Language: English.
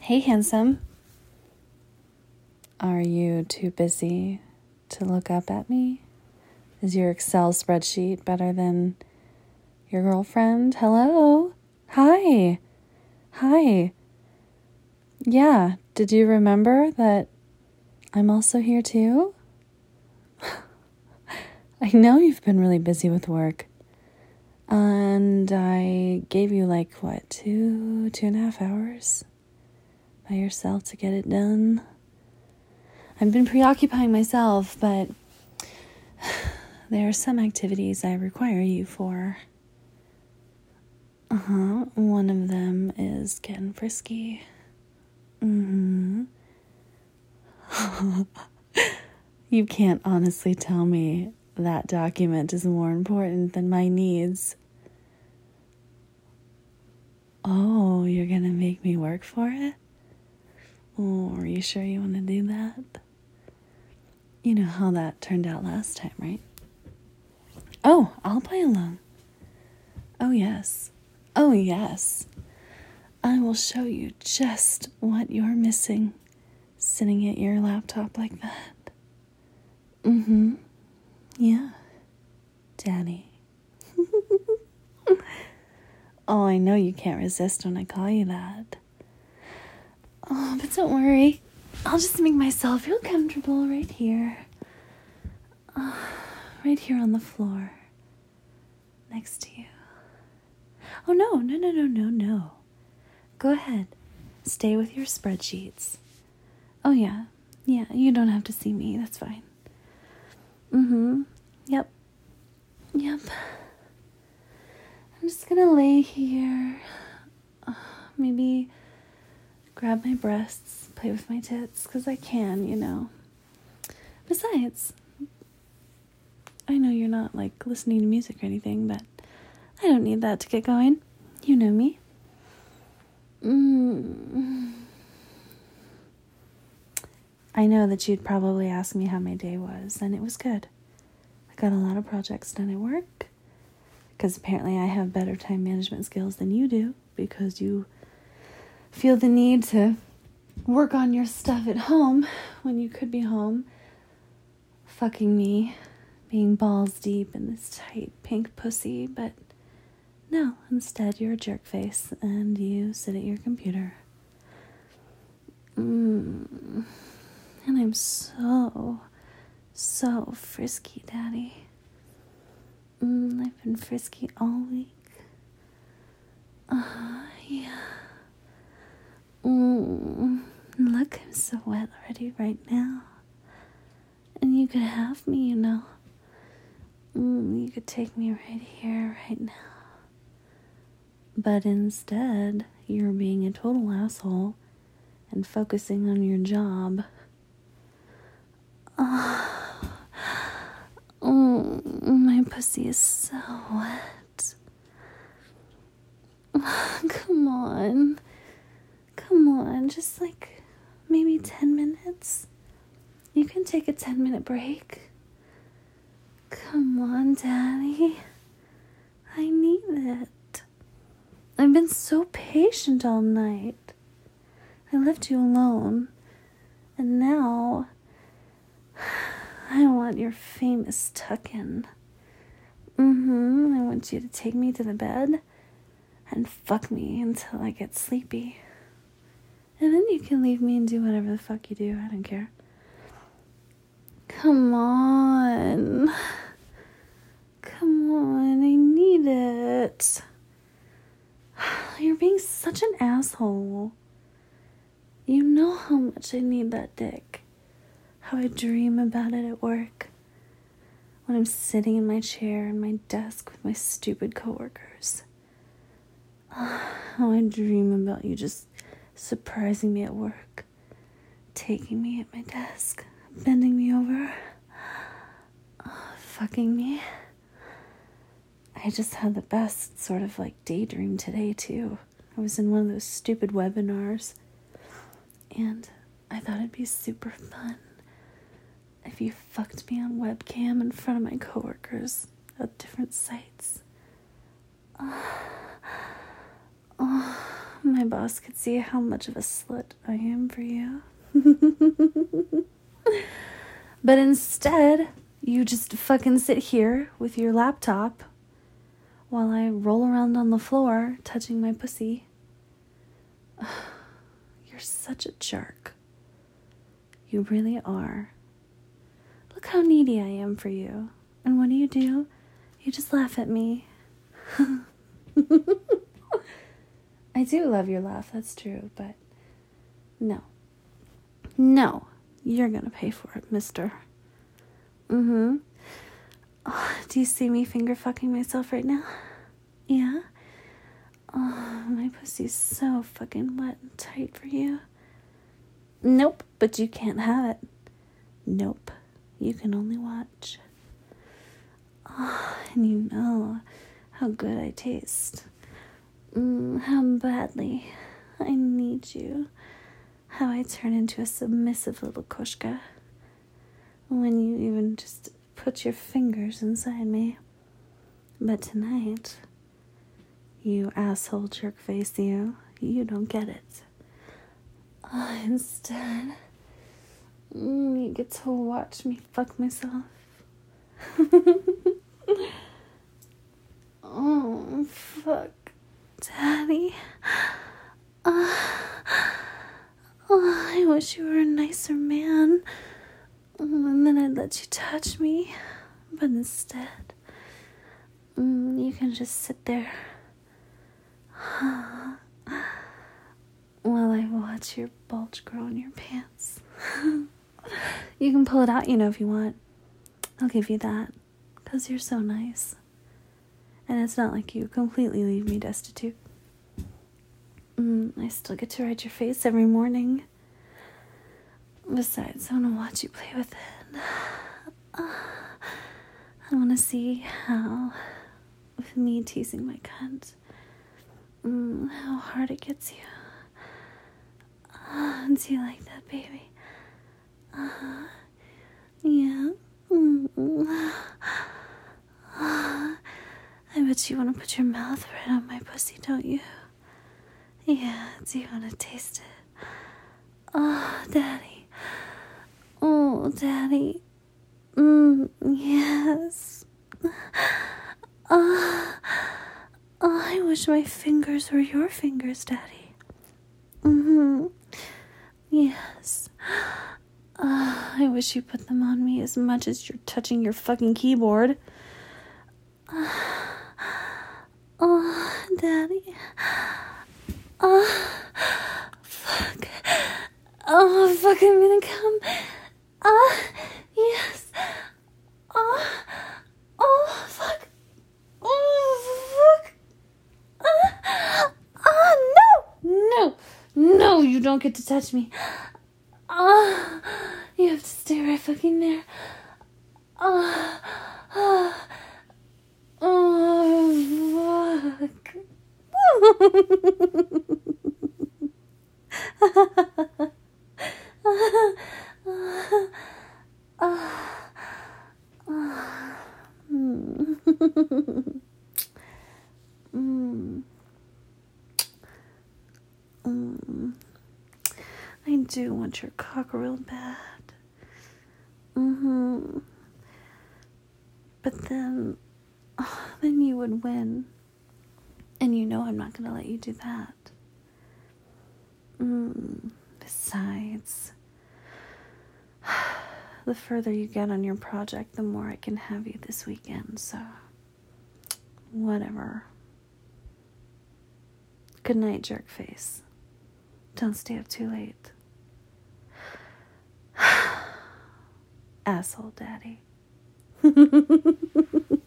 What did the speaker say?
Hey, handsome. Are you too busy to look up at me? Is your Excel spreadsheet better than your girlfriend? Hello? Hi. Hi. Yeah, did you remember that I'm also here too? I know you've been really busy with work. And I gave you 2.5 hours by yourself to get it done. I've been preoccupying myself, but there are some activities I require you for. One of them is getting frisky. You can't honestly tell me that document is more important than my needs. Oh, you're gonna make me work for it? Oh, are you sure you want to do that? You know how that turned out last time, right? Oh, I'll play along. Oh, yes. Oh, yes. I will show you just what you're missing, sitting at your laptop like that. Yeah. Daddy. Oh, I know you can't resist when I call you that. Oh, but don't worry. I'll just make myself feel comfortable right here. Right here on the floor. Next to you. Oh, no. Go ahead. Stay with your spreadsheets. Oh, yeah. Yeah, you don't have to see me. That's fine. Yep. I'm just gonna lay here. Maybe grab my breasts, play with my tits, because I can, you know. Besides, I know you're not, listening to music or anything, but I don't need that to get going. You know me. I know that you'd probably ask me how my day was, and it was good. I got a lot of projects done at work, because apparently I have better time management skills than you do, because you feel the need to work on your stuff at home when you could be home fucking me, being balls deep in this tight pink pussy, but no, instead you're a jerk face and you sit at your computer. And I'm so frisky, Daddy. I've been frisky all week. Yeah. Look, I'm so wet already right now. And you could have me, you know. You could take me right here, right now. But instead, you're being a total asshole and focusing on your job. My pussy is so wet. Come on, just maybe 10 minutes. You can take a 10-minute break. Come on, Daddy. I need it. I've been so patient all night. I left you alone. And now I want your famous tuck-in. I want you to take me to the bed and fuck me until I get sleepy. And then you can leave me and do whatever the fuck you do. I don't care. Come on, I need it. You're being such an asshole. You know how much I need that dick. How I dream about it at work. When I'm sitting in my chair in my desk with my stupid coworkers. How I dream about you just surprising me at work. Taking me at my desk. Bending me over. Fucking me. I just had the best sort of daydream today too. I was in one of those stupid webinars. And I thought it'd be super fun if you fucked me on webcam in front of my coworkers at different sites. My boss could see how much of a slut I am for you. But instead, you just fucking sit here with your laptop while I roll around on the floor touching my pussy. You're such a jerk. You really are. Look how needy I am for you. And what do? You just laugh at me. I do love your laugh, that's true, but no. No, you're gonna pay for it, mister. Oh, do you see me finger fucking myself right now? Yeah? Oh, my pussy's so fucking wet and tight for you. Nope, but you can't have it. Nope, you can only watch. Oh, and you know how good I taste. How badly I need you. How I turn into a submissive little Koshka when you even just put your fingers inside me. But tonight, you asshole jerk face, you don't get it. Instead, you get to watch me fuck myself. Oh, fuck. Daddy. I wish you were a nicer man. And then I'd let you touch me. But instead, you can just sit there while I watch your bulge grow in your pants. You can pull it out, if you want. I'll give you that. 'Cause you're so nice. And it's not like you completely leave me destitute. I still get to ride your face every morning. Besides, I want to watch you play with it. I want to see how, with me teasing my cunt, how hard it gets you. Do you like that, baby? Yeah. I bet you want to put your mouth right on my pussy, don't you? Yeah, do you want to taste it? Oh, Daddy. Oh, Daddy. Yes. I wish my fingers were your fingers, Daddy. Yes. I wish you put them on me as much as you're touching your fucking keyboard. Oh, Daddy. Fuck. Oh, fuck, I'm gonna come. Yes. Fuck. Fuck. No, you don't get to touch me. You have to stay right fucking there. Fuck. I do want your cock real bad. But then you would win. And I'm not going to let you do that. Besides, the further you get on your project, the more I can have you this weekend, so whatever. Good night, jerk face. Don't stay up too late. Asshole daddy.